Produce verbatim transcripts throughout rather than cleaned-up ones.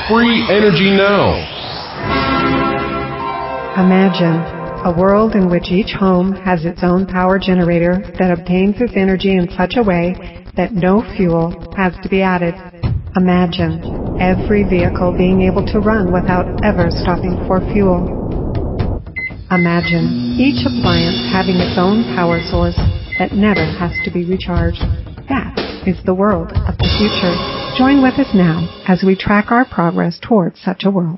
Free Energy Now. Imagine a world in which each home has its own power generator that obtains its energy in such a way that no fuel has to be added. Imagine every vehicle being able to run without ever stopping for fuel. Imagine each appliance having its own power source that never has to be recharged. That is the world of the future. Join with us now as we track our progress towards such a world.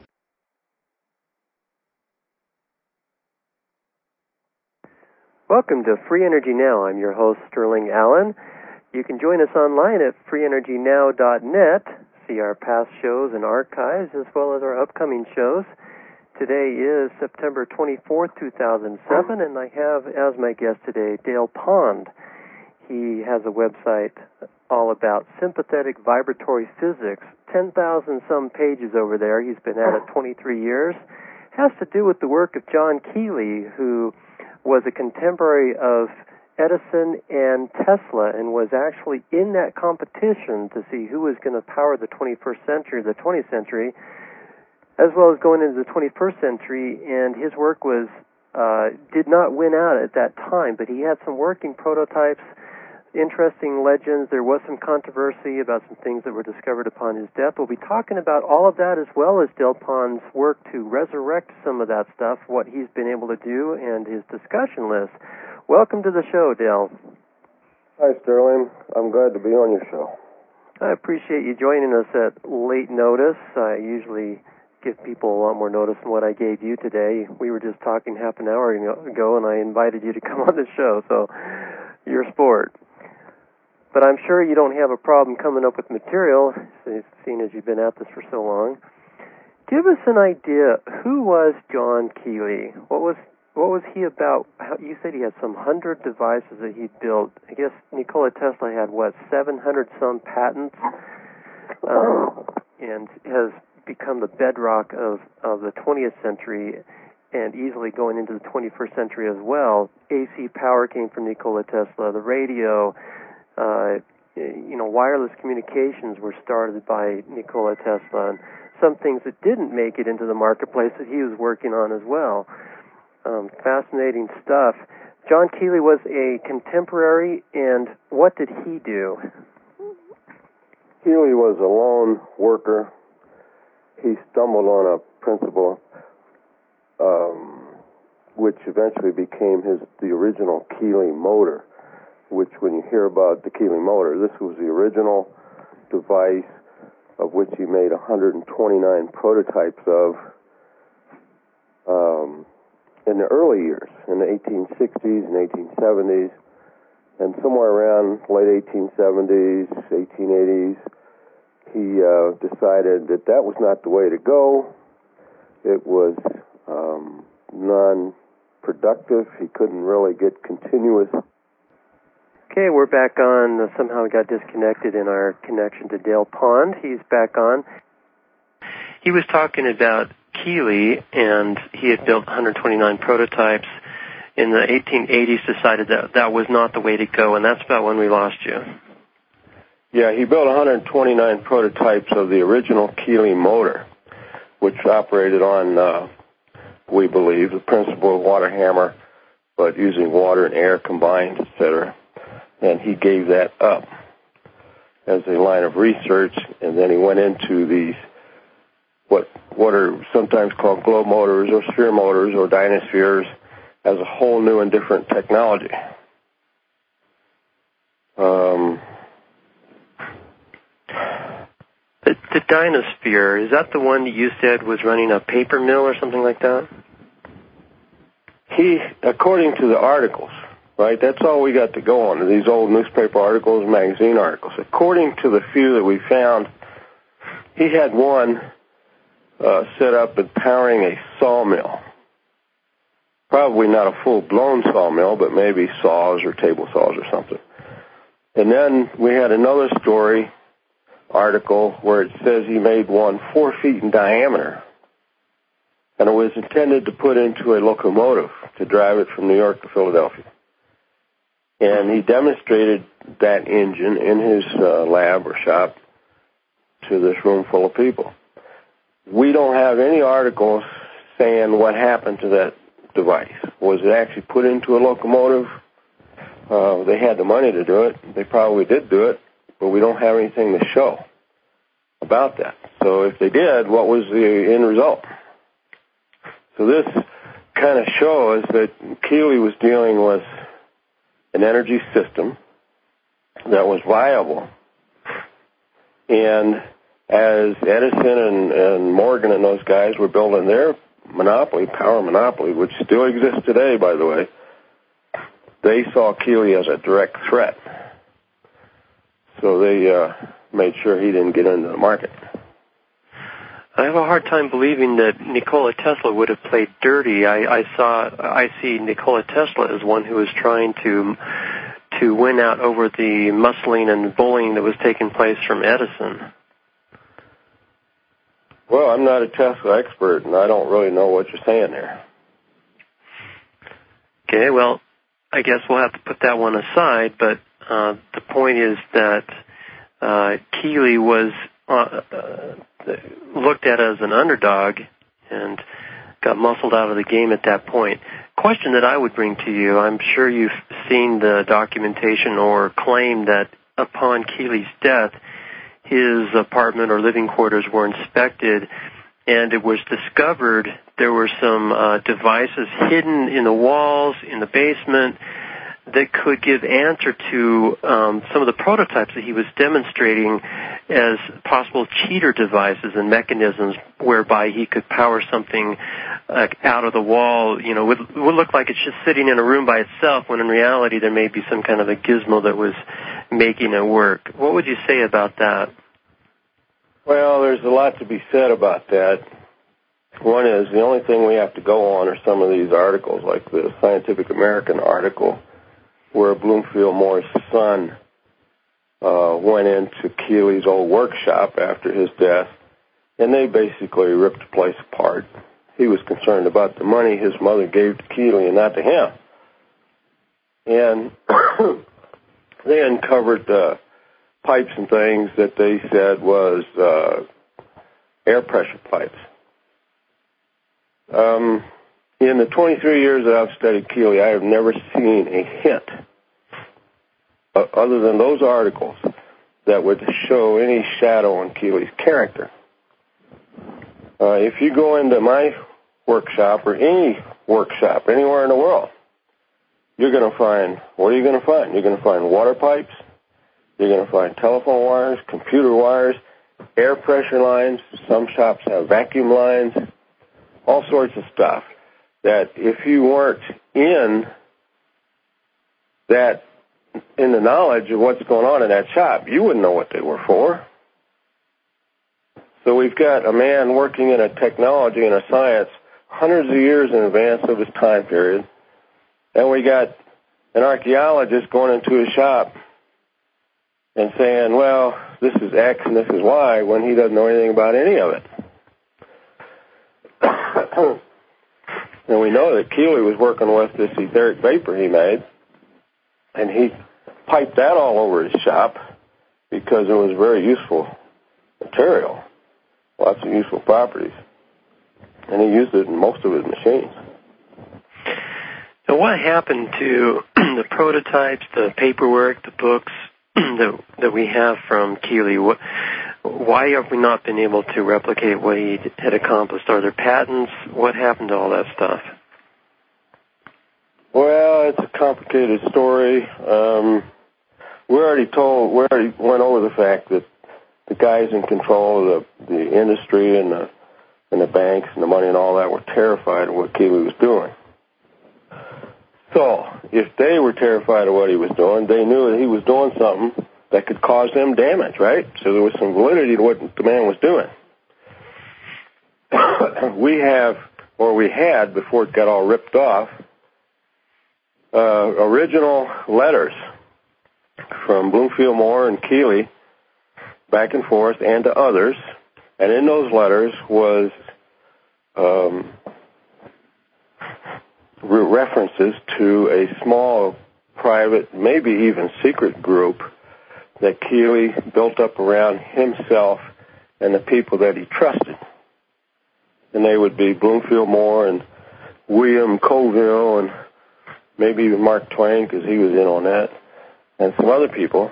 Welcome to Free Energy Now. I'm your host, Sterling Allen. You can join us online at free energy now dot net, see our past shows and archives, as well as our upcoming shows. Today is September twenty-fourth, two thousand seven, and I have as my guest today Dale Pond. He has a website all about sympathetic vibratory physics, ten thousand some pages over there. He's been at it twenty-three years. Has to do with the work of John Keeley, who was a contemporary of Edison and Tesla and was actually in that competition to see who was going to power the twenty-first century, the twentieth century, as well as going into the twenty-first century, and his work was uh, did not win out at that time, but he had some working prototypes, interesting legends. There was some controversy about some things that were discovered upon his death. We'll be talking about all of that as well as Dale Pond's work to resurrect some of that stuff, what he's been able to do, and his discussion list. Welcome to the show, Dale. Hi, Sterling. I'm glad to be on your show. I appreciate you joining us at late notice. I usually give people a lot more notice than what I gave you today. We were just talking half an hour ago, and I invited you to come on the show, so you're a sport. But I'm sure you don't have a problem coming up with material, seeing as you've been at this for so long. Give us an idea, who was John Keeley? What was what was he about? How, you said he had some hundred devices that he built. I guess Nikola Tesla had, what, seven hundred some patents, um, and has become the bedrock of, of the twentieth century and easily going into the twenty-first century as well. A C power came from Nikola Tesla. The radio, Uh, you know, wireless communications were started by Nikola Tesla, and some things that didn't make it into the marketplace that he was working on as well. Um, fascinating stuff. John Keeley was a contemporary, and what did he do? Keeley was a lone worker. He stumbled on a principle um, which eventually became his the original Keeley motor, which when you hear about the Keeley motor, this was the original device of which he made one hundred twenty-nine prototypes of um, in the early years, in the eighteen sixties and eighteen seventies, and somewhere around late eighteen seventies, eighteen eighties, he uh, decided that that was not the way to go. It was um, non-productive. He couldn't really get continuous. Okay, we're back on. Uh, somehow we got disconnected in our connection to Dale Pond. He's back on. He was talking about Keeley, and he had built one hundred twenty-nine prototypes. In the eighteen eighties, decided that that was not the way to go, and that's about when we lost you. Yeah, he built one hundred twenty-nine prototypes of the original Keeley motor, which operated on, uh, we believe, the principle of water hammer, but using water and air combined, et cetera. And he gave that up as a line of research, and then he went into these, what what are sometimes called globe motors or sphere motors or dynaspheres, as a whole new and different technology. Um, the, the dynasphere, is that the one that you said was running a paper mill or something like that? He, according to the articles, right, that's all we got to go on, these old newspaper articles and magazine articles. According to the few that we found, he had one uh, set up and powering a sawmill. Probably not a full-blown sawmill, but maybe saws or table saws or something. And then we had another story, article, where it says he made one four feet in diameter. And it was intended to put into a locomotive to drive it from New York to Philadelphia. And he demonstrated that engine in his uh, lab or shop to this room full of people. we don't have any articles saying what happened to that device. Was it actually put into a locomotive? Uh, they had the money to do it. They probably did do it, but we don't have anything to show about that. So if they did, what was the end result? So this kind of shows that Keeley was dealing with an energy system that was viable. And as Edison and, and Morgan and those guys were building their monopoly, power monopoly, which still exists today, by the way, they saw Keeley as a direct threat. So they uh, made sure he didn't get into the market. I have a hard time believing that Nikola Tesla would have played dirty. I, I saw, I see Nikola Tesla as one who was trying to to win out over the muscling and bullying that was taking place from Edison. Well, I'm not a Tesla expert, and I don't really know what you're saying there. Okay, well, I guess we'll have to put that one aside, but uh, the point is that uh, Keeley was uh, uh, looked at as an underdog and got muscled out of the game at that point. Question that I would bring to you, I'm sure you've seen the documentation or claim that upon Keeley's death, his apartment or living quarters were inspected, and it was discovered there were some uh, devices hidden in the walls, in the basement, that could give answer to um, some of the prototypes that he was demonstrating as possible cheater devices and mechanisms whereby he could power something uh, out of the wall. You know, would would look like it's just sitting in a room by itself, when in reality there may be some kind of a gizmo that was making it work. What would you say about that? Well, there's a lot to be said about that. One is the only thing we have to go on are some of these articles, like the Scientific American article, where Bloomfield Moore's son uh, went into Keeley's old workshop after his death, and they basically ripped the place apart. He was concerned about the money his mother gave to Keeley and not to him. And they uncovered uh, pipes and things that they said was uh, air pressure pipes. Um, in the twenty-three years that I've studied Keeley, I have never seen a hint, uh, other than those articles, that would show any shadow on Keeley's character. Uh, if you go into my workshop or any workshop anywhere in the world, you're going to find, what are you going to find? You're going to find water pipes, you're going to find telephone wires, computer wires, air pressure lines. Some shops have vacuum lines, all sorts of stuff that if you weren't in that, in the knowledge of what's going on in that shop, you wouldn't know what they were for. So we've got a man working in a technology and a science hundreds of years in advance of his time period, and we got an archaeologist going into his shop and saying, well, this is X and this is Y, when he doesn't know anything about any of it. And we know that Keeley was working with this etheric vapor he made, and he piped that all over his shop because it was very useful material, lots of useful properties, and he used it in most of his machines. So what happened to the prototypes, the paperwork, the books that that we have from Keeley? What, why have we not been able to replicate what he had accomplished? Are there patents? What happened to all that stuff? Well, it's a complicated story. Um, we already told, we already went over the fact that the guys in control of the, the industry and the and the banks and the money and all that were terrified of what Keeley was doing. So, if they were terrified of what he was doing, they knew that he was doing something that could cause them damage, right? So there was some validity to what the man was doing. We have, or we had, before it got all ripped off, uh, original letters from Bloomfield Moore and Keeley back and forth and to others, and in those letters was um, references to a small, private, maybe even secret group that Keeley built up around himself and the people that he trusted. and they would be Bloomfield Moore and William Colville and maybe even Mark Twain, because he was in on that, and some other people.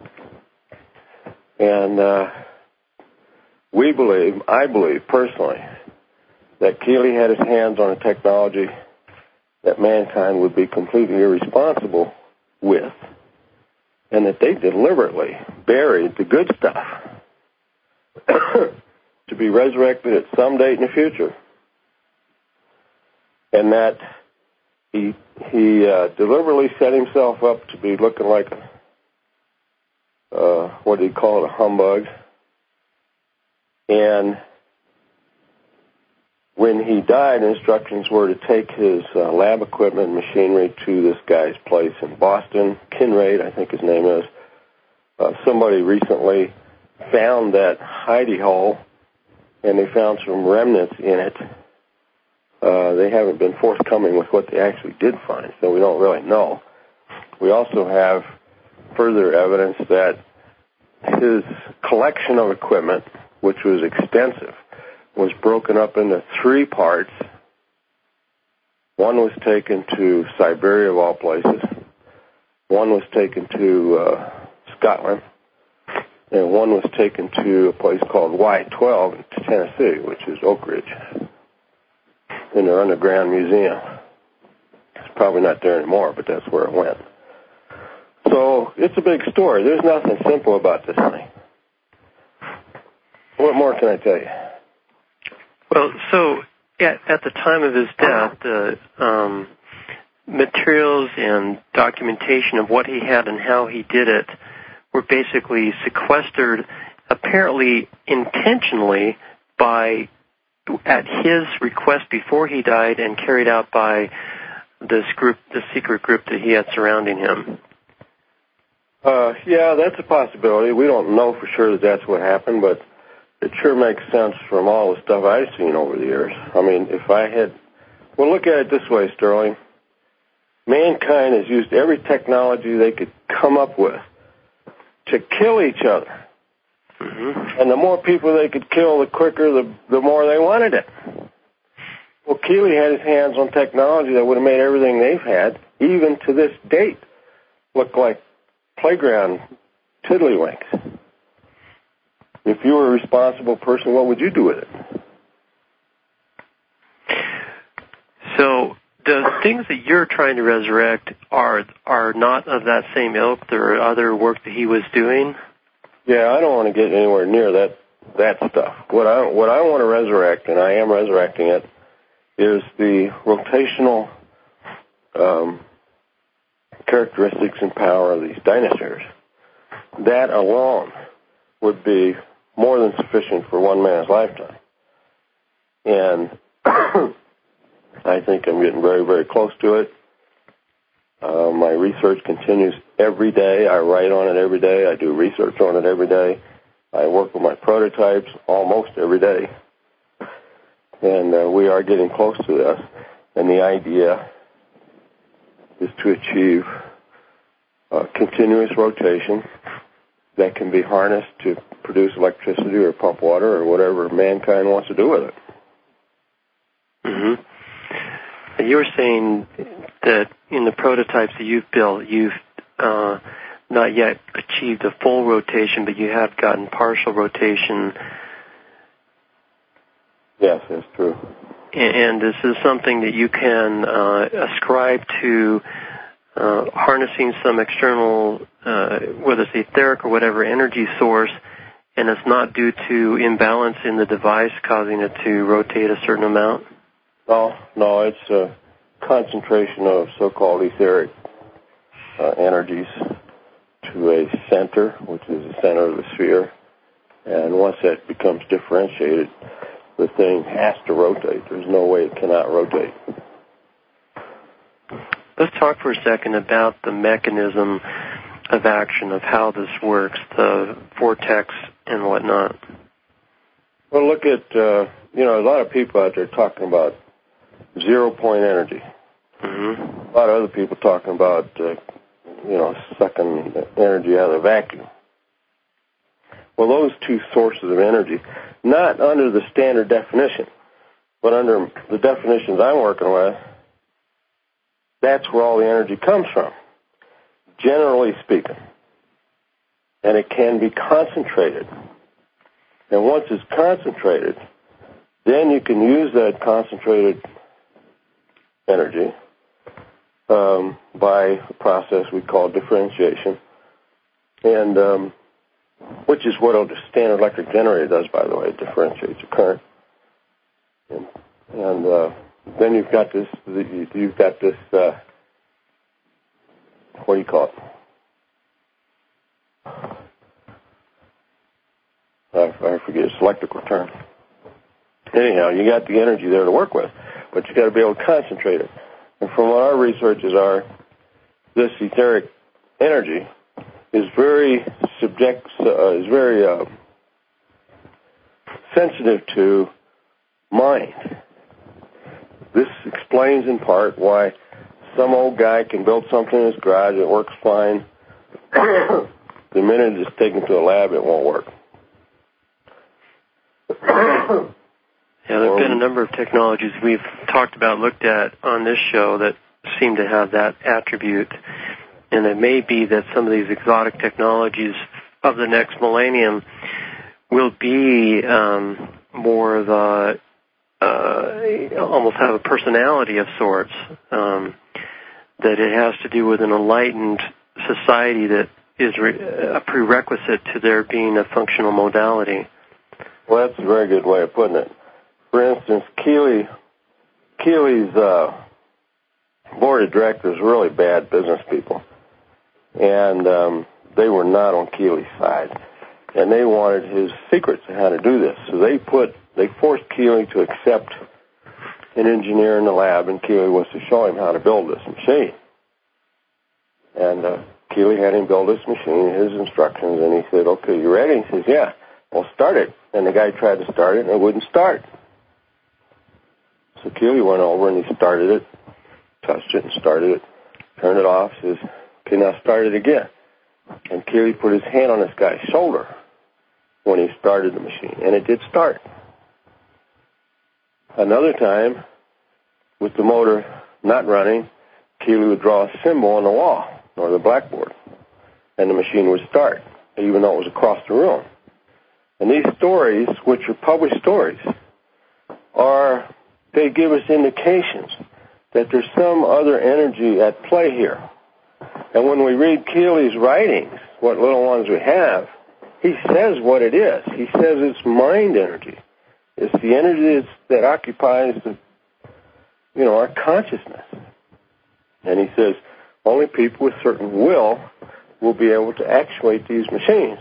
And uh, we believe, I believe personally, that Keely had his hands on a technology that mankind would be completely irresponsible with, and that they deliberately buried the good stuff to be resurrected at some date in the future. And that he he uh, deliberately set himself up to be looking like a, uh, what did he call it, a humbug. And when he died, instructions were to take his uh, lab equipment and machinery to this guy's place in Boston, Kinraid, I think his name is. Uh, somebody recently found that hidey hole, and they found some remnants in it. Uh, they haven't been forthcoming with what they actually did find, so we don't really know. We also have further evidence that his collection of equipment, which was extensive, was broken up into three parts. One was taken to Siberia, of all places. One was taken to uh, Scotland. And one was taken to a place called Y twelve in Tennessee, which is Oak Ridge, in their underground museum. It's probably not there anymore, but that's where it went. So it's a big story. There's nothing simple about this thing. What more can I tell you? Well, so at, at the time of his death, the um, materials and documentation of what he had and how he did it were basically sequestered, apparently intentionally, by at his request before he died, and carried out by this group, the secret group that he had surrounding him. Uh, yeah, that's a possibility. We don't know for sure that that's what happened, but it sure makes sense from all the stuff I've seen over the years. I mean, if I had... Well, look at it this way, Sterling. Mankind has used every technology they could come up with to kill each other. Mm-hmm. And the more people they could kill, the quicker, the, the more they wanted it. Well, Keely had his hands on technology that would have made everything they've had, even to this date, look like playground tiddlywinks. If you were a responsible person, what would you do with it? So the things that you're trying to resurrect are are not of that same ilk. There are other work that he was doing. Yeah, I don't want to get anywhere near that that stuff. What I what I want to resurrect, and I am resurrecting it, is the rotational um, characteristics and power of these dinosaurs. That alone would be more than sufficient for one man's lifetime. And I think I'm getting very, very close to it. Uh, my research continues every day. I write on it every day. I do research on it every day. I work with my prototypes almost every day. And uh, we are getting close to this. And the idea is to achieve uh, continuous rotation that can be harnessed to produce electricity or pump water or whatever mankind wants to do with it. Mm-hmm. You were saying that in the prototypes that you've built, you've uh, not yet achieved a full rotation, but you have gotten partial rotation. Yes, that's true. And this is something that you can uh, ascribe to uh, harnessing some external, uh, whether it's etheric or whatever, energy source, and it's not due to imbalance in the device causing it to rotate a certain amount? No, no, it's a concentration of so-called etheric uh, energies to a center, which is the center of the sphere. And once that becomes differentiated, the thing has to rotate. There's no way it cannot rotate. Let's talk for a second about the mechanism of action, of how this works, the vortex and whatnot. Well, look at, uh, you know, a lot of people out there talking about zero-point energy. Mm-hmm. A lot of other people talking about, uh, you know, sucking energy out of the vacuum. Well, those two sources of energy, not under the standard definition, but under the definitions I'm working with, that's where all the energy comes from, generally speaking. And it can be concentrated. And once it's concentrated, then you can use that concentrated energy um, by a process we call differentiation, and um, which is what a standard electric generator does, by the way. It differentiates the current. And, and uh, then you've got this, you've got this, uh, what do you call it? I, I forget its electrical term. Anyhow, you got the energy there to work with, but you got to be able to concentrate it. And from what our researches are, this etheric energy is very subject, uh, is very uh, sensitive to mind. This explains in part why some old guy can build something in his garage that works fine. The minute it's taken to a lab, it won't work. Yeah, there have been a number of technologies we've talked about, looked at on this show that seem to have that attribute. And it may be that some of these exotic technologies of the next millennium will be um, more of a, uh, almost have a personality of sorts, um, that it has to do with an enlightened society that is re- a prerequisite to there being a functional modality. Well, that's a very good way of putting it. For instance, Keeley, Keeley's uh, board of directors were really bad business people, and um, they were not on Keeley's side, and they wanted his secrets on how to do this. So they put, they forced Keeley to accept an engineer in the lab, and Keeley was to show him how to build this machine. And uh, Keeley had him build this machine, his instructions, and he said, "Okay, you ready?" He says, "Yeah." "Well, start it." And the guy tried to start it, and it wouldn't start. So Keeley went over and he started it, touched it and started it, turned it off, says, "Okay, now start it again." And Keeley put his hand on this guy's shoulder when he started the machine, and it did start. Another time, with the motor not running, Keeley would draw a symbol on the wall or the blackboard, and the machine would start, even though it was across the room. And these stories, which are published stories, are, they give us indications that there's some other energy at play here. And when we read Keeley's writings, what little ones we have, he says what it is. He says it's mind energy. It's the energy that's, that occupies the, you know, our consciousness. And he says only people with certain will will be able to actuate these machines.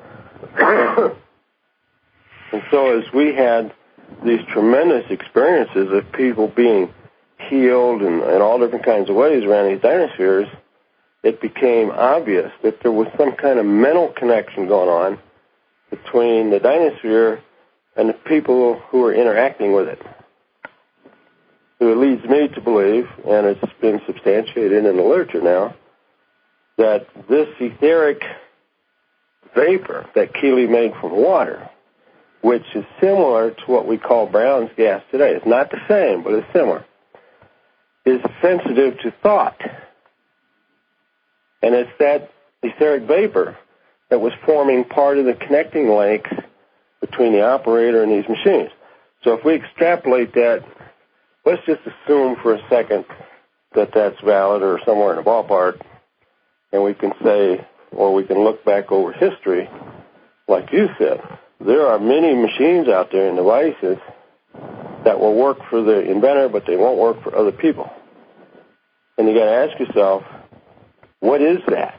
And so as we had these tremendous experiences of people being healed in, in all different kinds of ways around these dynaspheres, it became obvious that there was some kind of mental connection going on between the dynasphere and the people who are interacting with it. So it leads me to believe, and it's been substantiated in the literature now, that this etheric vapor that Keeley made from water, which is similar to what we call Brown's gas today, it's not the same, but it's similar, is sensitive to thought. And it's that etheric vapor that was forming part of the connecting links between the operator and these machines. So if we extrapolate that, let's just assume for a second that that's valid or somewhere in the ballpark, and we can say, or we can look back over history, like you said, there are many machines out there and devices that will work for the inventor, but they won't work for other people. And you got to ask yourself, what is that?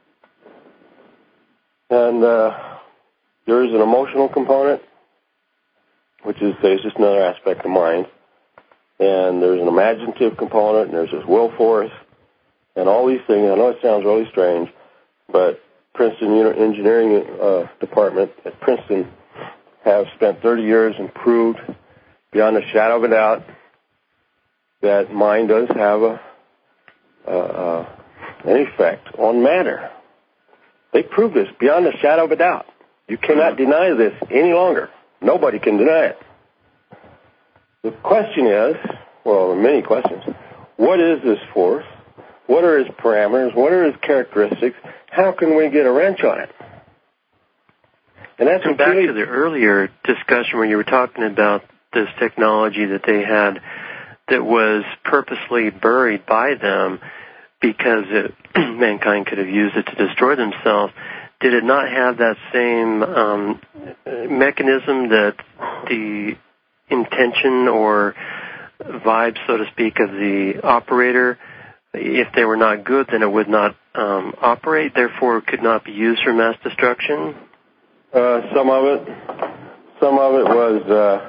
And uh, there is an emotional component, which is say, it's just another aspect of mind. And there's an imaginative component, and there's this will force, and all these things. I know it sounds really strange, but Princeton Engineering uh, Department at Princeton have spent thirty years and proved beyond a shadow of a doubt that mind does have a, uh, uh, an effect on matter. They proved this beyond a shadow of a doubt. You cannot deny this any longer. Nobody can deny it. the question is, well, there are many questions. What is this force? What are its parameters? What are its characteristics? How can we get a wrench on it? And that's Come back to the earlier discussion where you were talking about this technology that they had that was purposely buried by them because it, mankind could have used it to destroy themselves. Did it not have that same um, mechanism that the intention or vibe, so to speak, of the operator, if they were not good, then it would not um, operate, therefore could not be used for mass destruction? Uh, some of it. Some of it was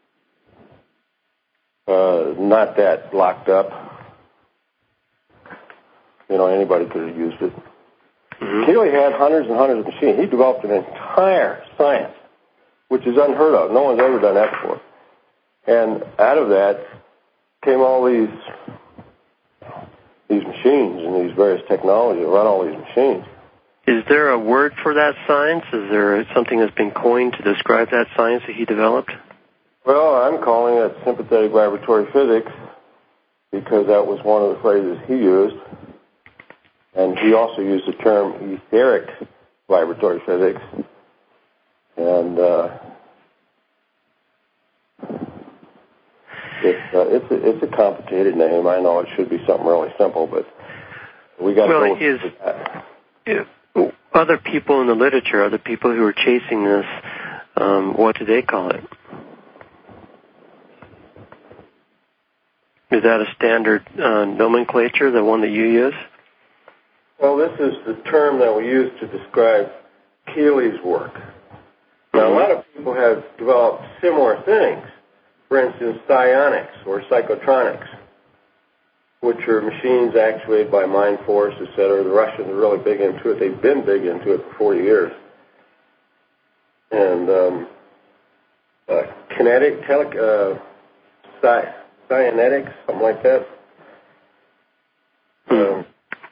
uh, uh, not that locked up. You know, anybody could have used it. Mm-hmm. Keely had hundreds and hundreds of machines. He developed an entire science, which is unheard of. No one's ever done that before. And out of that came all these these machines and these various technologies that run all these machines. Is there a word for that science? Is there something that's been coined to describe that science that he developed? Well, I'm calling it sympathetic vibratory physics because that was one of the phrases he used. And he also used the term etheric vibratory physics. And uh, it's, uh, it's, a, it's a complicated name. I know it should be something really simple, but we got to well, go with is, that. If other people in the literature, other people who are chasing this, um, what do they call it? Is that a standard uh, nomenclature, the one that you use? Well, this is the term that we use to describe Keely's work. Now, a lot of people have developed similar things. For instance, psionics or psychotronics, which are machines actuated by mind force, et cetera. The Russians are really big into it. They've been big into it for forty years. And um, uh, kinetic, tele, uh, psi, psionetics, something like that. Um,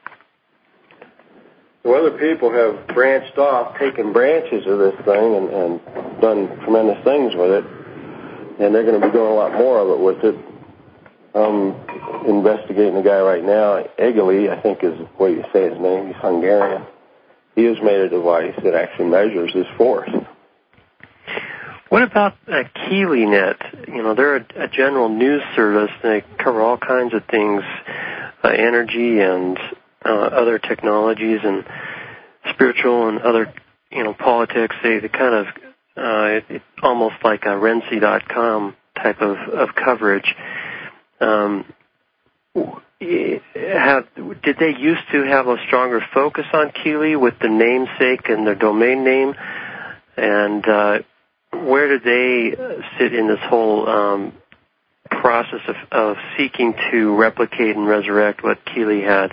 so other people have branched off, taken branches of this thing and, and done tremendous things with it. And they're going to be doing a lot more of it with it. I'm investigating a guy right now, Egeli, I think is the way you say his name. He's Hungarian. He has made a device that actually measures this force. What about uh, KeelyNet? You know, they're a, a general news service. They cover all kinds of things, uh, energy and uh, other technologies and spiritual and other, you know, politics. They, they kind of, uh, it, it, almost like a Renzi dot com type of, of coverage. Um, have, did they used to have a stronger focus on Keely with the namesake and their domain name? And uh, where did they sit in this whole um, process of, of seeking to replicate and resurrect what Keely had?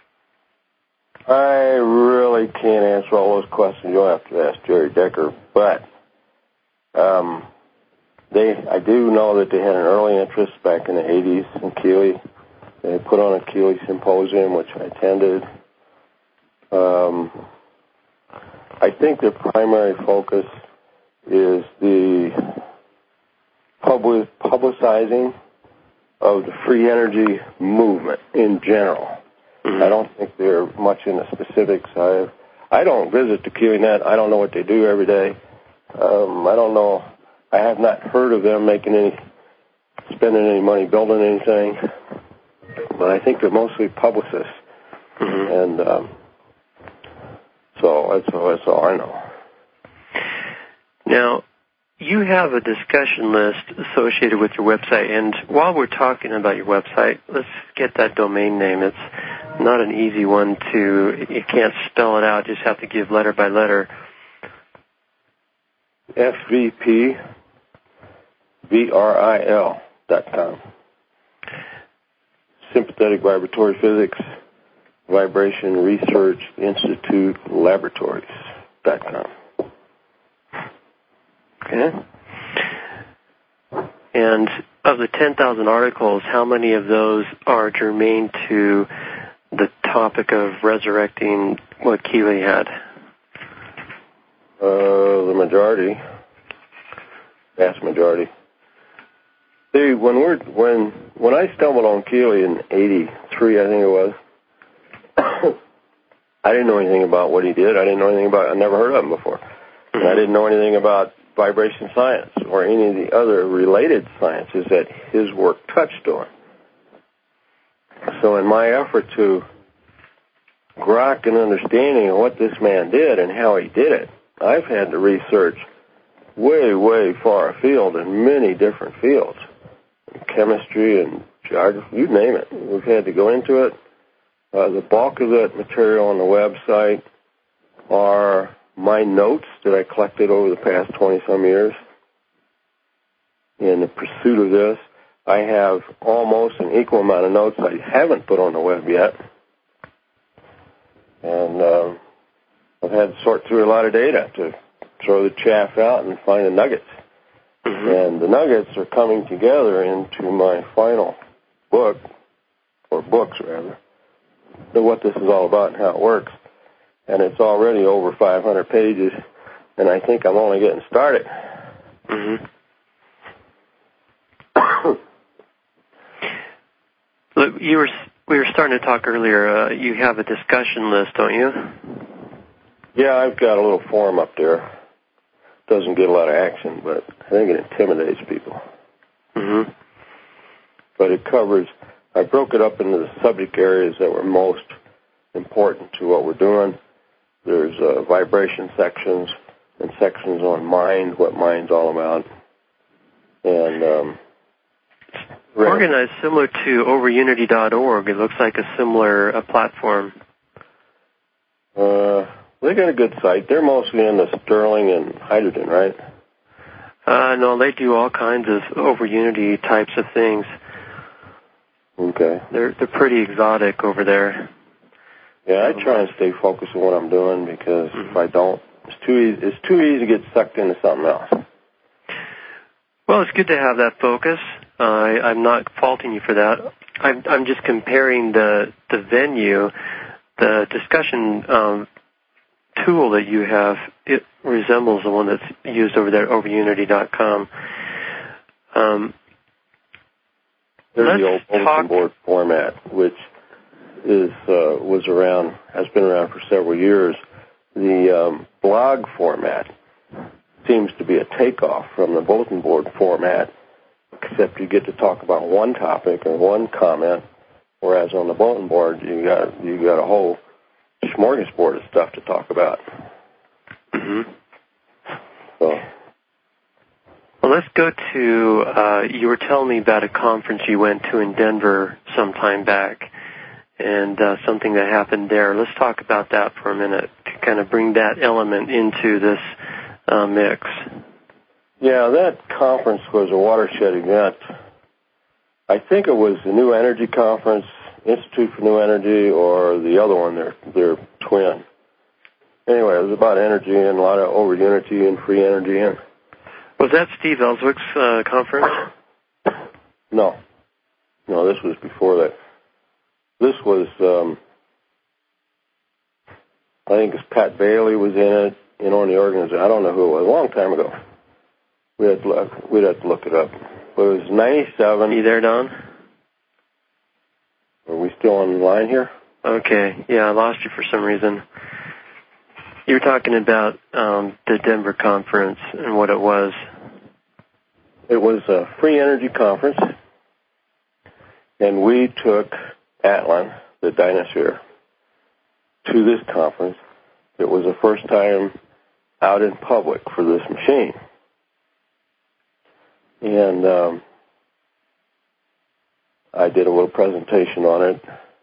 I really can't answer all those questions. You'll have to ask Jerry Decker. But um, they, I do know that they had an early interest back in the eighties in Keely. They put on a Keely symposium, which I attended. Um, I think their primary focus is the public, publicizing of the free energy movement in general. Mm-hmm. I don't think they're much into specifics. I I don't visit the KeelyNet. I don't know what they do every day. Um, I don't know. I have not heard of them making any, spending any money building anything. But I think they're mostly publicists. Mm-hmm. And um, so that's, that's all I know. Now, you have a discussion list associated with your website, and while we're talking about your website, let's get that domain name. It's not an easy one to, you can't spell it out, you just have to give letter by letter. S V P V R I L dot com. Sympathetic Vibratory Physics Vibration Research Institute Laboratories dot com. Okay. And of the ten thousand articles, how many of those are germane to the topic of resurrecting what Keely had? Uh, the majority, vast majority. See, when we're when when I stumbled on Keely in eighty-three, I think it was, I didn't know anything about what he did. I didn't know anything about. I never heard of him before. And I didn't know anything about vibration science or any of the other related sciences that his work touched on. So in my effort to grok an understanding of what this man did and how he did it, I've had to research way, way far afield in many different fields, chemistry and geography, you name it. We've had to go into it. Uh, the bulk of that material on the website are my notes that I collected over the past twenty-some years in the pursuit of this. I have almost an equal amount of notes I haven't put on the web yet. And uh, I've had to sort through a lot of data to throw the chaff out and find the nuggets. Mm-hmm. And the nuggets are coming together into my final book, or books rather, of what this is all about and how it works. And it's already over five hundred pages, and I think I'm only getting started. Mm-hmm. Look, you were we were starting to talk earlier. Uh, you have a discussion list, don't you? Yeah, I've got a little forum up there. Doesn't get a lot of action, but I think it intimidates people. Mm-hmm. But it covers. I broke it up into the subject areas that were most important to what we're doing. There's uh, vibration sections and sections on mind, what mind's all about. And um, organized similar to over unity dot org. It looks like a similar uh, platform. Uh, they got a good site. They're mostly into Stirling and hydrogen, right? Uh, no, they do all kinds of over unity types of things. Okay. They're they're pretty exotic over there. Yeah, I try and stay focused on what I'm doing because mm-hmm. if I don't, it's too easy. It's too easy to get sucked into something else. Well, it's good to have that focus. Uh, I, I'm not faulting you for that. I'm I'm just comparing the the venue, the discussion um, tool that you have. It resembles the one that's used over there at over unity dot com. Um, There's the old bulletin board format, which is uh, was around, has been around for several years. The um, blog format seems to be a takeoff from the bulletin board format, except you get to talk about one topic or one comment, whereas on the bulletin board you got you got a whole smorgasbord of stuff to talk about. Mm-hmm. So. Well, let's go to, uh, you were telling me about a conference you went to in Denver some time back and uh, something that happened there. Let's talk about that for a minute to kind of bring that element into this uh, mix. Yeah, that conference was a watershed event. I think it was the New Energy Conference, Institute for New Energy, or the other one, they're, they're twin. Anyway, it was about energy and a lot of over unity and free energy. And was that Steve Ellswick's uh, conference? No. No, this was before that. This was, um, I think it's Pat Bailey was in it, you know, in the organization. I don't know who it was, a long time ago. We had to look, we'd have to look it up. But it was ninety-seven. You there, Don? Are we still on the line here? Okay. Yeah, I lost you for some reason. You were talking about um, the Denver conference and what it was. It was a free energy conference, and we took Atlan, the Dynasphere, to this conference. It was the first time out in public for this machine. And um, I did a little presentation on it.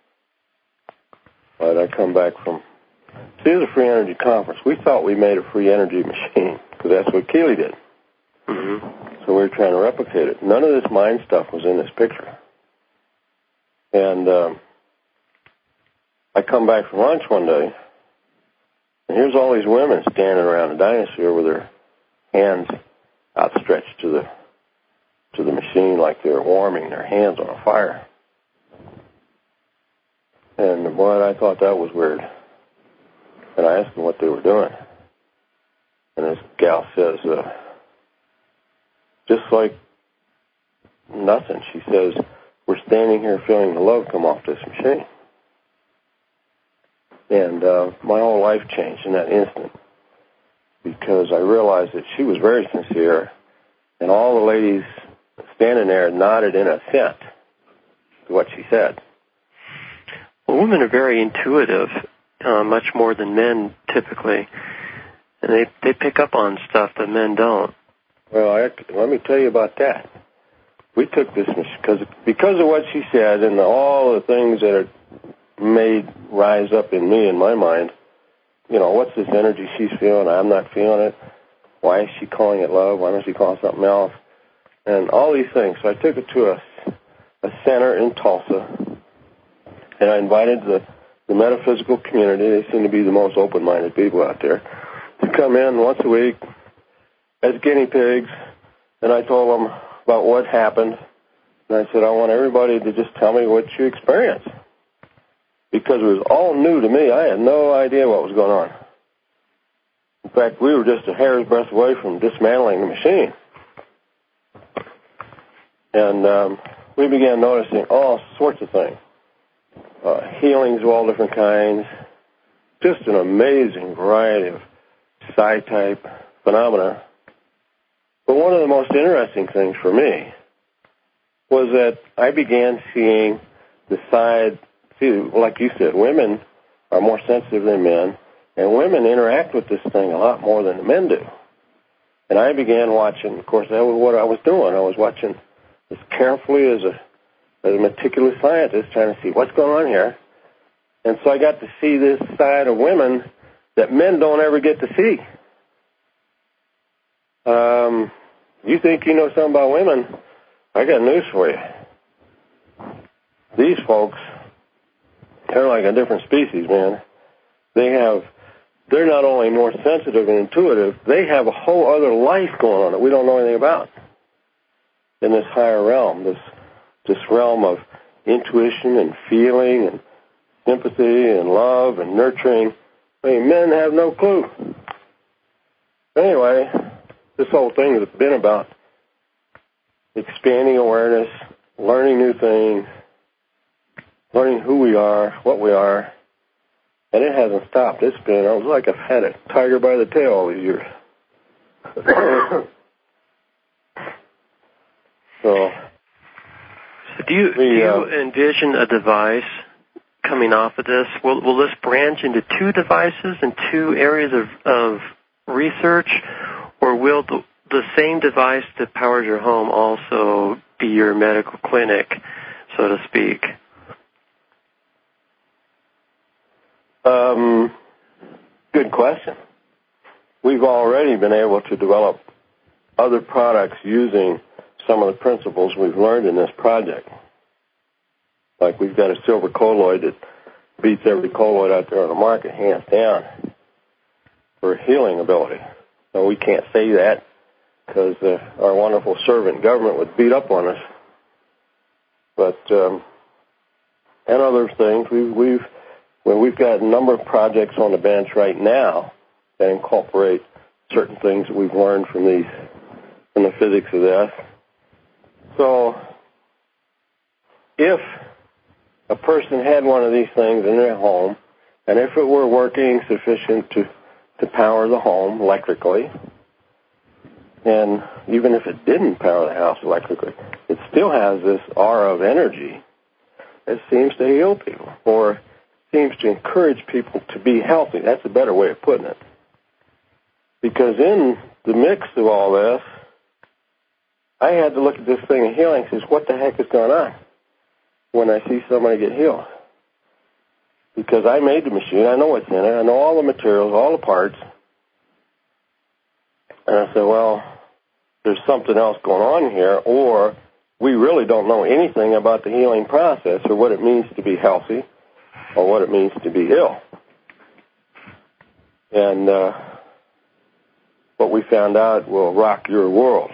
But I come back from, see, it was a free energy conference. We thought we made a free energy machine, because that's what Keely did. Mm-hmm. So we were trying to replicate it. None of this mind stuff was in this picture. And um, I come back from lunch one day, and here's all these women standing around the Dynasphere with their hands outstretched to the to the machine like they're warming their hands on a fire. And boy, I thought that was weird. And I asked them what they were doing. And this gal says, uh, just like nothing. She says, we're standing here feeling the love come off this machine. And uh, my whole life changed in that instant because I realized that she was very sincere, and all the ladies standing there nodded in assent to what she said. Well, women are very intuitive, uh, much more than men typically, and they they pick up on stuff that men don't. Well, I, let me tell you about that. We took this because because of what she said and all the things that are made rise up in me in my mind. You know, what's this energy she's feeling? I'm not feeling it. Why is she calling it love? Why don't she call it something else? And all these things. So I took it to a, a center in Tulsa, and I invited the, the metaphysical community. They seem to be the most open-minded people out there to come in once a week as guinea pigs, and I told them about what happened. And I said, I want everybody to just tell me what you experienced. Because it was all new to me. I had no idea what was going on. In fact, we were just a hair's breadth away from dismantling the machine. And um, we began noticing all sorts of things. Uh, healings of all different kinds. Just an amazing variety of psi-type phenomena. But one of the most interesting things for me was that I began seeing the side. See, like you said, women are more sensitive than men, and women interact with this thing a lot more than the men do. And I began watching. Of course, that was what I was doing. I was watching as carefully as a, as a meticulous scientist, trying to see what's going on here. And so I got to see this side of women that men don't ever get to see. Um, you think you know something about women? I got news for you. These folks, they're like a different species, man. They have, they're not only more sensitive and intuitive, they have a whole other life going on that we don't know anything about in this higher realm, this this realm of intuition and feeling and sympathy and love and nurturing. I mean, men have no clue. Anyway, this whole thing has been about expanding awareness, learning new things, learning who we are, what we are, and it hasn't stopped. It's been, I was like I've had a tiger by the tail all these years. so, so do you, we, do you uh, envision a device coming off of this? Will, will this branch into two devices and two areas of, of research, or will the, the same device that powers your home also be your medical clinic, so to speak? Um, good question. We've already been able to develop other products using some of the principles we've learned in this project. Like we've got a silver colloid that beats every colloid out there on the market, hands down, for healing ability. Now, we can't say that because uh, our wonderful servant government would beat up on us. But, um, and other things, we've, we've Well, we've got a number of projects on the bench right now that incorporate certain things that we've learned from these, from the physics of this. So, if a person had one of these things in their home, and if it were working sufficient to, to power the home electrically, and even if it didn't power the house electrically, it still has this aura of energy that seems to heal people, or seems to encourage people to be healthy. That's a better way of putting it. Because in the mix of all this, I had to look at this thing of healing and say, what the heck is going on when I see somebody get healed? Because I made the machine. I know what's in it. I know all the materials, all the parts. And I said, well, there's something else going on here, or we really don't know anything about the healing process or what it means to be healthy or what it means to be ill. And uh, what we found out will rock your world.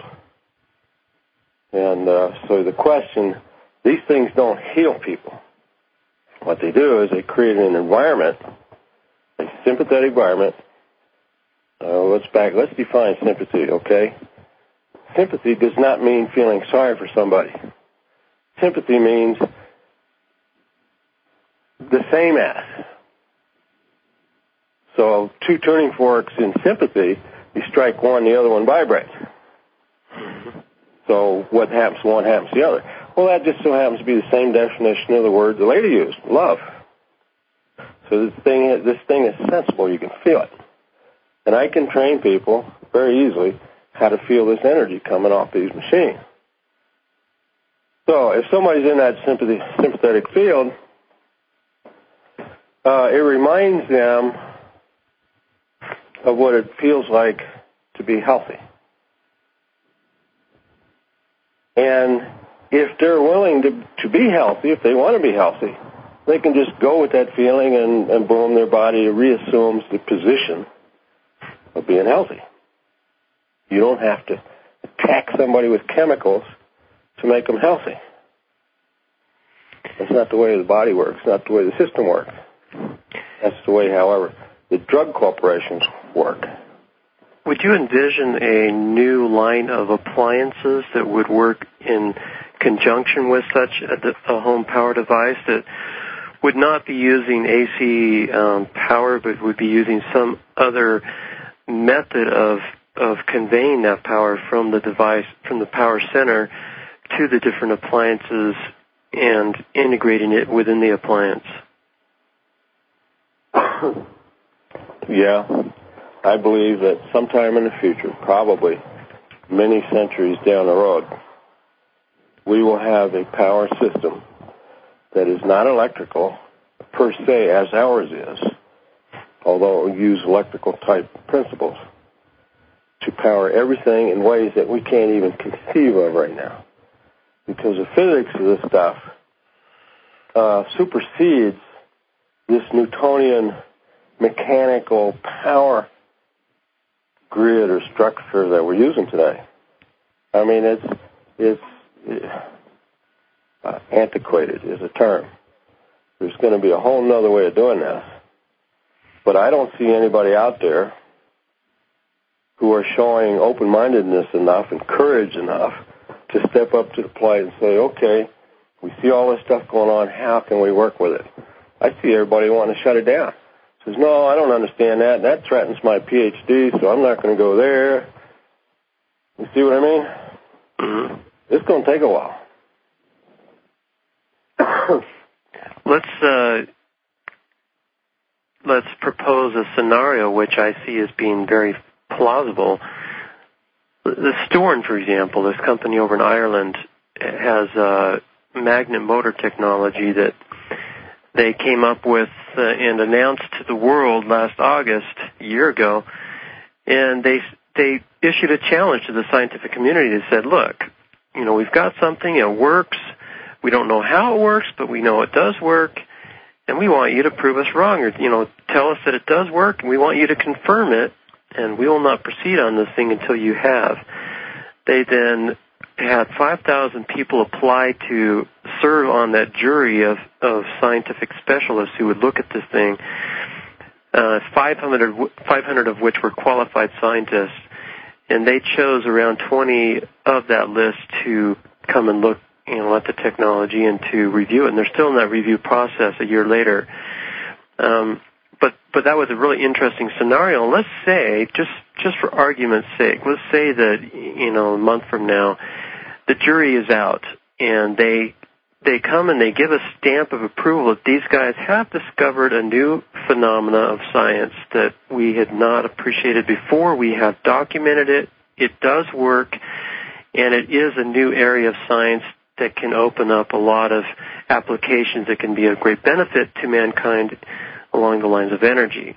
And uh, so the question, these things don't heal people. What they do is they create an environment, a sympathetic environment. Uh, let's back. Let's define sympathy, okay? sympathy does not mean feeling sorry for somebody. Sympathy means the same as. So two tuning forks in sympathy, you strike one, the other one vibrates. So what happens to one happens to the other. Well, that just so happens to be the same definition of the word the lady used, love. So this thing, this thing is sensible. You can feel it. And I can train people very easily how to feel this energy coming off these machines. So if somebody's in that sympathy, sympathetic field, uh, it reminds them of what it feels like to be healthy. And if they're willing to, to be healthy, if they want to be healthy, they can just go with that feeling and, and boom, their body reassumes the position of being healthy. You don't have to attack somebody with chemicals to make them healthy. That's not the way the body works, not the way the system works. That's the way, however, the drug corporations work. Would you envision a new line of appliances that would work in conjunction with such a, a home power device that would not be using A C um, power, but would be using some other method of of conveying that power from the device, from the power center to the different appliances and integrating it within the appliance? Yeah, I believe that sometime in the future, probably many centuries down the road, we will have a power system that is not electrical per se as ours is, although it will use electrical type principles to power everything in ways that we can't even conceive of right now. Because the physics of this stuff uh, supersedes this Newtonian mechanical power grid or structure that we're using today. I mean, it's it's uh, antiquated is a term. There's going to be a whole nother way of doing this. But I don't see anybody out there who are showing open-mindedness enough and courage enough to step up to the plate and say, okay, we see all this stuff going on, how can we work with it? I see everybody wanting to shut it down. Says, no, I don't understand that. That threatens my P H D, so I'm not going to go there. You see what I mean? Mm-hmm. It's going to take a while. let's uh, let's propose a scenario which I see as being very plausible. The Storn, for example, this company over in Ireland, has uh, magnet motor technology that they came up with uh, and announced to the world last August, a year ago, and they they issued a challenge to the scientific community. They said, look, you know, we've got something, it works. We don't know how it works, but we know it does work, and we want you to prove us wrong, or, you know, tell us that it does work, and we want you to confirm it, and we will not proceed on this thing until you have. They then had five thousand people apply to serve on that jury of, of scientific specialists who would look at this thing, uh, five hundred, five hundred of which were qualified scientists, and they chose around twenty of that list to come and look, you know, at the technology and to review it, and they're still in that review process a year later. Um, but but that was a really interesting scenario. And let's say, just just for argument's sake, let's say that, you know, a month from now, the jury is out, and they they come and they give a stamp of approval that these guys have discovered a new phenomena of science that we had not appreciated before. We have documented it. It does work, and it is a new area of science that can open up a lot of applications that can be of great benefit to mankind along the lines of energy.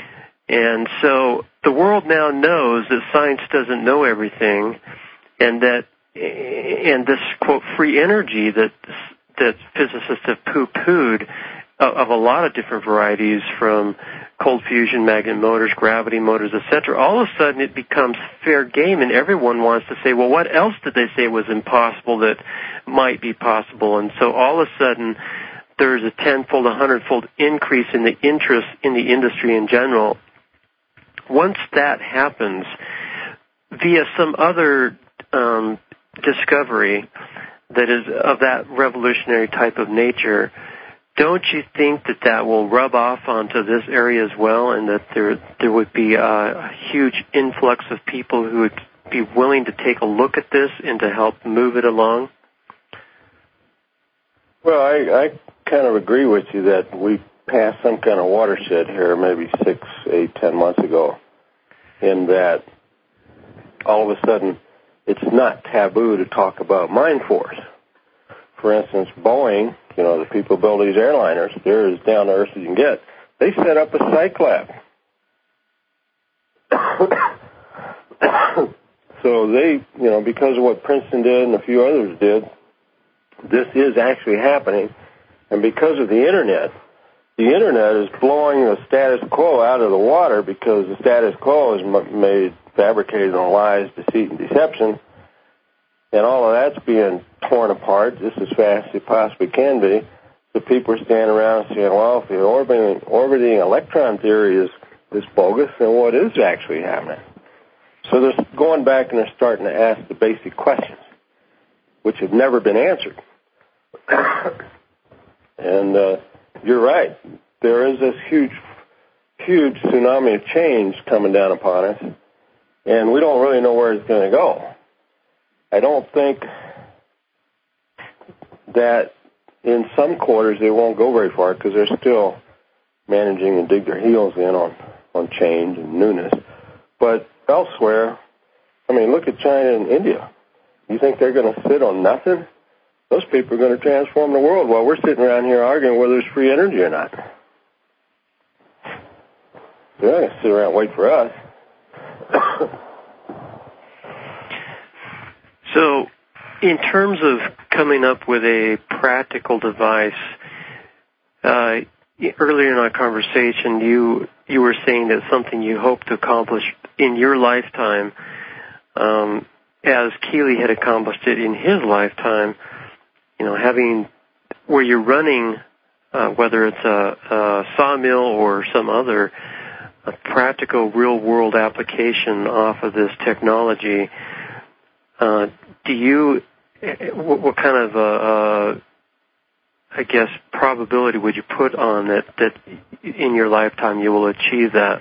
And so the world now knows that science doesn't know everything, and that and this, quote, free energy that that physicists have poo-pooed of, of a lot of different varieties, from cold fusion, magnet motors, gravity motors, et cetera, all of a sudden it becomes fair game, and everyone wants to say, well, what else did they say was impossible that might be possible? And so all of a sudden there's a tenfold, a hundredfold increase in the interest in the industry in general. Once that happens, via some other um, discovery that is of that revolutionary type of nature, don't you think that that will rub off onto this area as well, and that there there would be a, a huge influx of people who would be willing to take a look at this and to help move it along? Well, I, I kind of agree with you that we passed some kind of watershed here maybe six, eight, ten months ago, in that all of a sudden it's not taboo to talk about mind force. For instance, Boeing, you know, the people who build these airliners, they're as down to earth as you can get. They set up a psych lab. So they, you know, because of what Princeton did and a few others did, this is actually happening. And because of the Internet, the Internet is blowing the status quo out of the water, because the status quo is made, fabricated on lies, deceit, and deception. And all of that's being torn apart just as fast as it possibly can be. So people are standing around saying, well, if the orbiting, orbiting electron theory is, is bogus, then what is actually happening? So they're going back and they're starting to ask the basic questions, which have never been answered. And uh, you're right. There is this huge, huge tsunami of change coming down upon us, and we don't really know where it's going to go. I don't think that in some quarters they won't go very far, because they're still managing to dig their heels in on, on change and newness. But elsewhere, I mean, look at China and India. You think they're going to sit on nothing? Those people are going to transform the world while we're sitting around here arguing whether there's free energy or not. They're not going to sit around and wait for us. So, in terms of coming up with a practical device, uh, earlier in our conversation, you you were saying that something you hope to accomplish in your lifetime, um, as Keely had accomplished it in his lifetime. You know, having where you're running, uh, whether it's a, a sawmill or some other a practical, real-world application off of this technology. Uh, do you? What, what kind of, uh, uh, I guess, probability would you put on that that in your lifetime you will achieve that?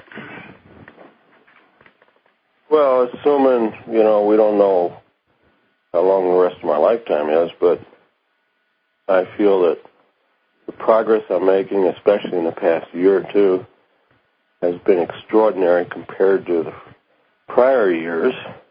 Well, assuming, you know, we don't know how long the rest of my lifetime is, but I feel that the progress I'm making, especially in the past year or two, has been extraordinary compared to the prior years.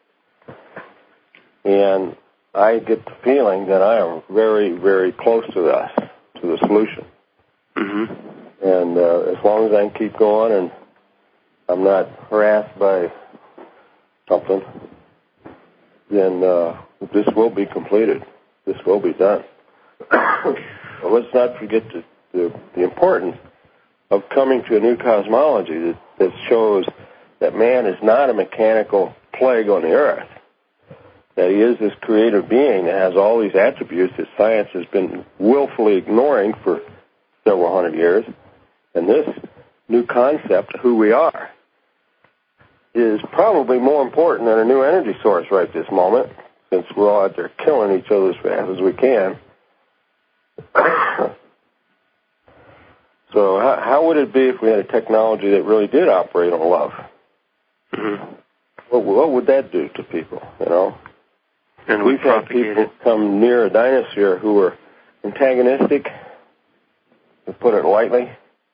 And I get the feeling that I am very, very close to us, to the solution. Mm-hmm. And uh, as long as I can keep going and I'm not harassed by something, then uh, this will be completed. This will be done. Well, let's not forget the, the, the importance of coming to a new cosmology that, that shows that man is not a mechanical plague on the earth, that he is this creative being that has all these attributes that science has been willfully ignoring for several hundred years. And this new concept, who we are, is probably more important than a new energy source right this moment, since we're all out there killing each other as fast as we can. So how, how would it be if we had a technology that really did operate on love? Mm-hmm. What, what would that do to people, you know? And we've had people come near a dinosaur who were antagonistic, to put it lightly.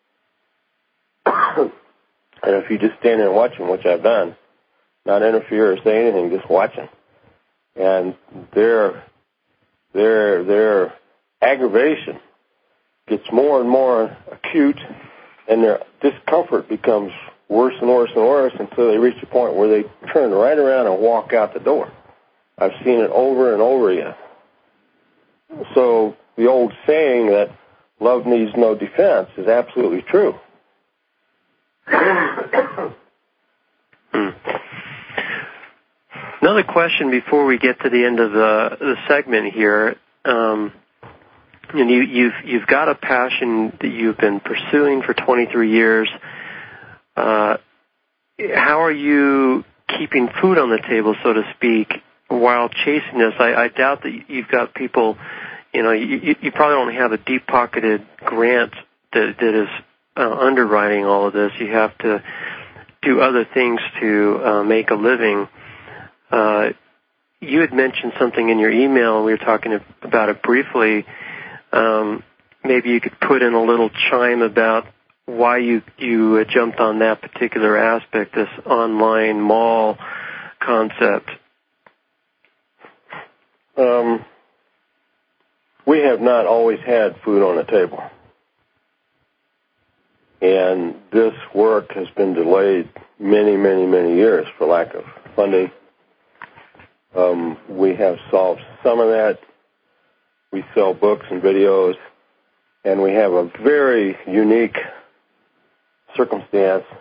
And if you just stand there and watch them, which I've done, not interfere or say anything, just watch them, and their their their aggravation gets more and more acute, and their discomfort becomes worse and worse and worse until they reach a point where they turn right around and walk out the door. I've seen it over and over again. So the old saying that love needs no defense is absolutely true. Another question before we get to the end of the, the segment here. Um, and you, you've you've got a passion that you've been pursuing for twenty-three years. Uh, how are you keeping food on the table, so to speak, while chasing this, I, I doubt that you've got people, you know, you, you probably don't have a deep-pocketed grant that, that is uh, underwriting all of this. You have to do other things to uh, make a living. Uh, you had mentioned something in your email, and we were talking about it briefly. Um, maybe you could put in a little chime about why you, you uh, jumped on that particular aspect, this online mall concept. Um, we have not always had food on the table. And this work has been delayed many, many, many years for lack of funding. Um, we have solved some of that. We sell books and videos, and we have a very unique circumstance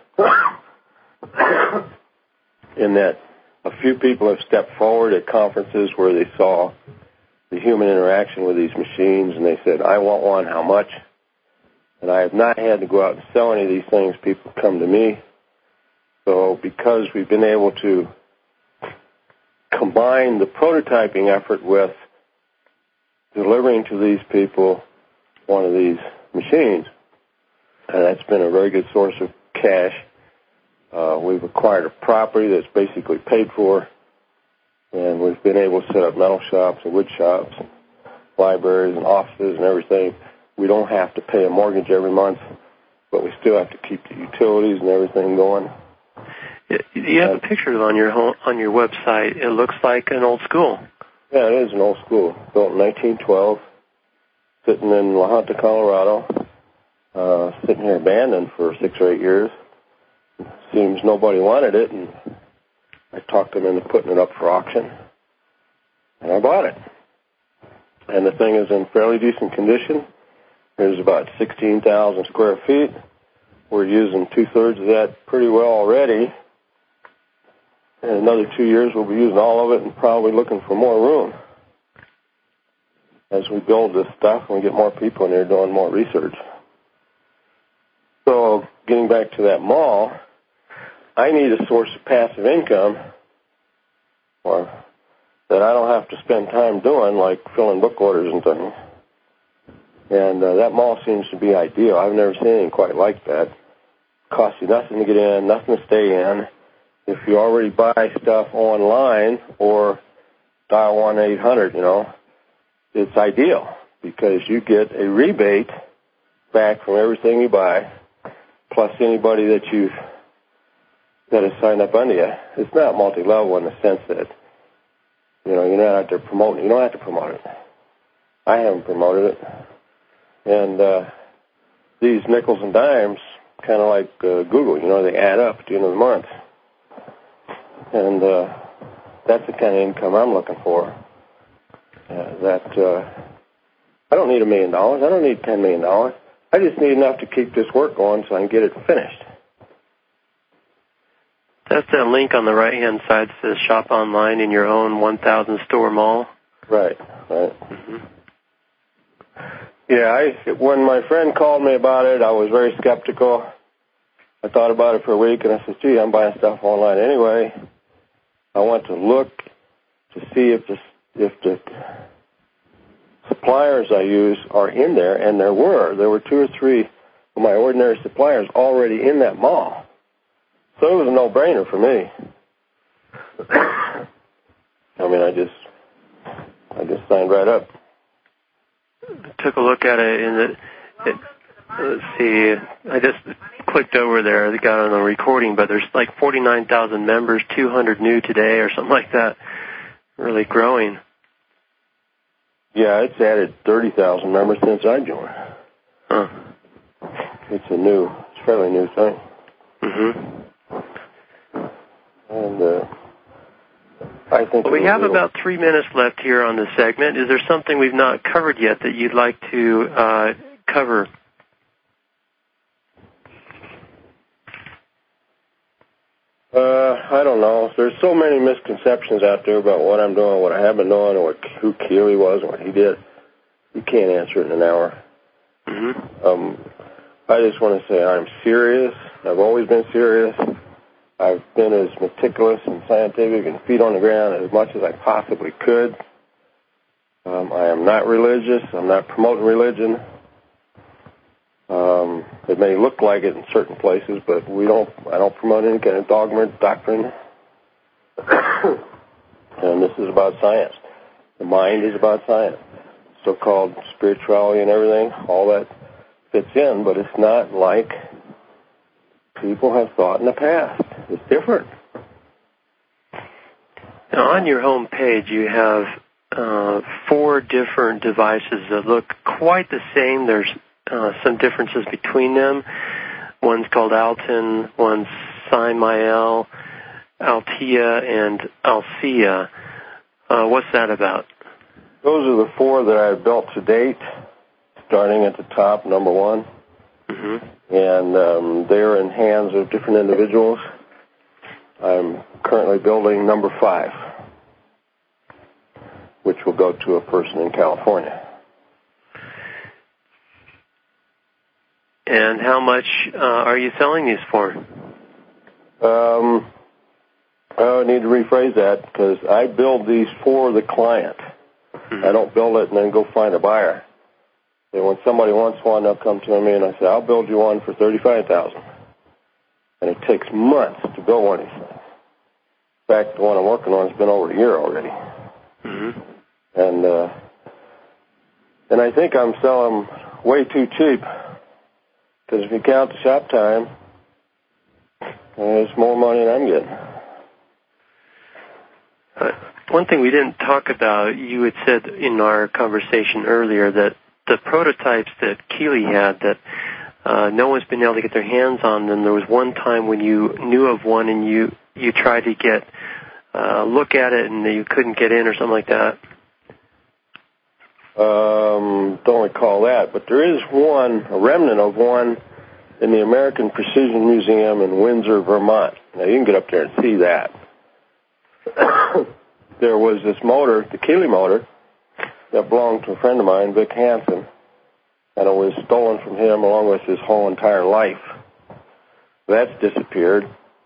in that a few people have stepped forward at conferences where they saw the human interaction with these machines, and they said, I want one, how much? And I have not had to go out and sell any of these things. People come to me. So because we've been able to combine the prototyping effort with delivering to these people one of these machines, and that's been a very good source of cash. Uh, we've acquired a property that's basically paid for, and we've been able to set up metal shops and wood shops and libraries and offices and everything. We don't have to pay a mortgage every month, but we still have to keep the utilities and everything going. You have a picture on your home, on your website. It looks like an old school. Yeah, it is an old school, built in nineteen twelve, sitting in La Junta, Colorado, uh, sitting here abandoned for six or eight years. Seems nobody wanted it, and I talked them into putting it up for auction, and I bought it. And the thing is in fairly decent condition. There's about sixteen thousand square feet. We're using two-thirds of that pretty well already. In another two years, we'll be using all of it and probably looking for more room as we build this stuff and we get more people in there doing more research. So getting back to that mall, I need a source of passive income or that I don't have to spend time doing, like filling book orders and things. And uh, that mall seems to be ideal. I've never seen anything quite like that. Costs you nothing to get in, nothing to stay in. If you already buy stuff online or dial one eight hundred, you know, it's ideal because you get a rebate back from everything you buy, plus anybody that you've that has signed up under you. It's not multi-level in the sense that, you know, you're not out there promoting. You don't have to promote it. I haven't promoted it. And uh, these nickels and dimes, kind of like uh, Google, you know, they add up at the end of the month. And uh, that's the kind of income I'm looking for. Uh, that uh, I don't need a million dollars. I don't need ten million dollars. I just need enough to keep this work going so I can get it finished. That's that link on the right-hand side that says shop online in your own one thousand store mall. Right, right. Mm-hmm. Yeah, I, when my friend called me about it, I was very skeptical. I thought about it for a week, and I said, gee, I'm buying stuff online anyway. I want to look to see if the, if the suppliers I use are in there, and there were. There were two or three of my ordinary suppliers already in that mall. So it was a no-brainer for me. I mean, I just, I just signed right up. Took a look at it, and it, it, let's see, I just clicked over there. They got on the recording, but there's like forty-nine thousand members, two hundred new today, or something like that. Really growing. Yeah, it's added thirty thousand members since I joined. Huh. It's a new, it's a fairly new thing. Mm-hmm. And uh, I think well, we have about three minutes left here on this segment. Is there something we've not covered yet that you'd like to uh, cover? Uh, I don't know. There's so many misconceptions out there about what I'm doing, what I have been doing, and what, who Keely was, and what he did. You can't answer it in an hour. Mm-hmm. Um, I just want to say I'm serious. I've always been serious. I've been as meticulous and scientific and feet on the ground as much as I possibly could. Um, I am not religious. I'm not promoting religion. Um, it may look like it in certain places, but we don't. I don't promote any kind of dogma, doctrine. And this is about science. The mind is about science. So-called spirituality and everything, all that fits in, but it's not like people have thought in the past. It's different. Now, on your home page, you have uh, four different devices that look quite the same. There's uh, some differences between them. One's called Alton, one's Scimael, Altea, and Althea. Uh, what's that about? Those are the four that I've built to date, starting at the top, number one. Mm-hmm. And um, they're in hands of different individuals. I'm currently building number five, which will go to a person in California. And how much uh, are you selling these for? Um, I need to rephrase that because I build these for the client. Hmm. I don't build it and then go find a buyer. And when somebody wants one, they'll come to me and I say, I'll build you one for thirty-five thousand dollars. And it takes months to build one of these things. In fact, the one I'm working on has been over a year already. Mm-hmm. And uh, and I think I'm selling way too cheap because if you count the shop time, there's more money than I'm getting. Uh, one thing we didn't talk about, you had said in our conversation earlier that the prototypes that Keeley had that uh, no one's been able to get their hands on them. There was one time when you knew of one and you, you tried to get a uh, look at it and you couldn't get in or something like that. Um, don't recall that, but there is one, a remnant of one in the American Precision Museum in Windsor, Vermont. Now, you can get up there and see that. There was this motor, the Keeley motor, that belonged to a friend of mine, Vic Hansen, and it was stolen from him along with his whole entire life. That's disappeared.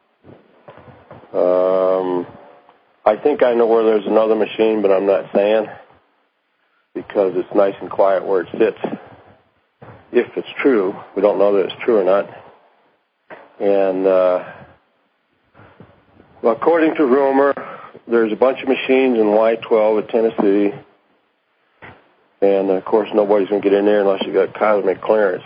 Um, I think I know where there's another machine, but I'm not saying because it's nice and quiet where it sits. If it's true, we don't know that it's true or not. And uh, well, according to rumor, there's a bunch of machines in Y twelve at Tennessee. And, of course, nobody's going to get in there unless you got cosmic clearance.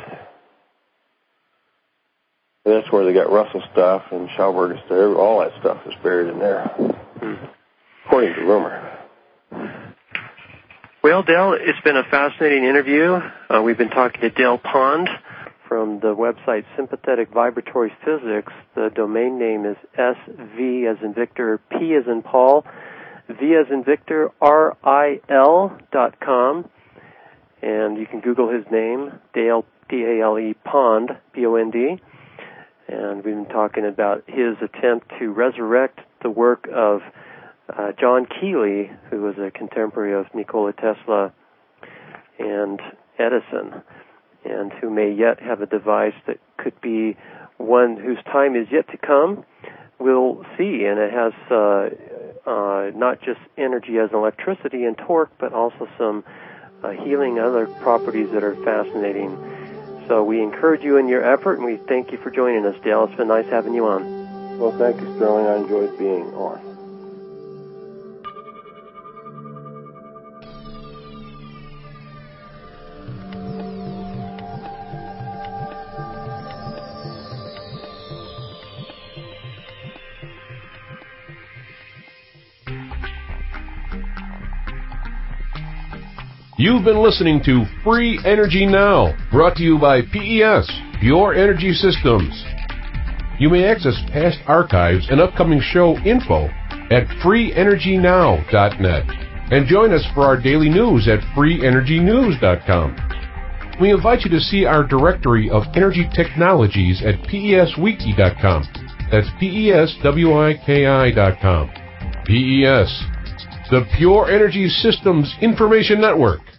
That's where they got Russell stuff and Schauberger stuff. All that stuff is buried in there, hmm. according to rumor. Well, Dale, it's been a fascinating interview. Uh, we've been talking to Dale Pond from the website Sympathetic Vibratory Physics. The domain name is S V as in Victor, P as in Paul, V as in Victor, R I L dot com. And you can Google his name, Dale, D A L E, Pond, P O N D. And we've been talking about his attempt to resurrect the work of uh, John Keeley, who was a contemporary of Nikola Tesla and Edison, and who may yet have a device that could be one whose time is yet to come. We'll see, and it has uh, uh, not just energy as electricity and torque, but also some Uh, healing other properties that are fascinating. So we encourage you in your effort, and we thank you for joining us, Dale. It's been nice having you on. Well, thank you, Sterling. I enjoyed being on. You've been listening to Free Energy Now, brought to you by P E S, Pure Energy Systems. You may access past archives and upcoming show info at free energy now dot net and join us for our daily news at free energy news dot com. We invite you to see our directory of energy technologies at P E S wiki dot com. That's P E S W I K I dot com. P E S, the Pure Energy Systems Information Network.